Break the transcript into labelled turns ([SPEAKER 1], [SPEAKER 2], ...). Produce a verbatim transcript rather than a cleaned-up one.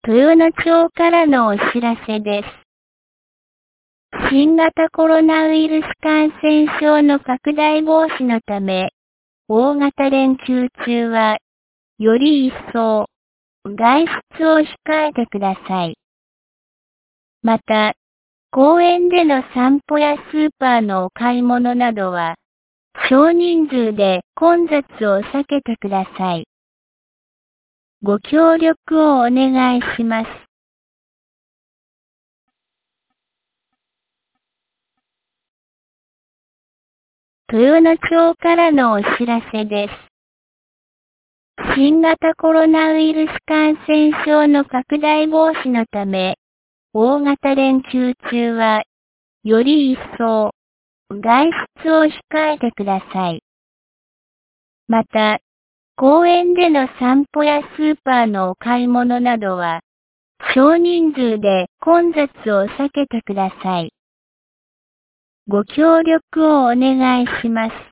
[SPEAKER 1] 豊野町からのお知らせです。新型コロナウイルス感染症の拡大防止のため、大型連休中は、より一層、外出を控えてください。また、公園での散歩やスーパーのお買い物などは、少人数で混雑を避けてください。ご協力をお願いします。豊野町からのお知らせです。新型コロナウイルス感染症の拡大防止のため、大型連休中は、より一層、外出を控えてください。また、公園での散歩やスーパーのお買い物などは、少人数で混雑を避けてください。ご協力をお願いします。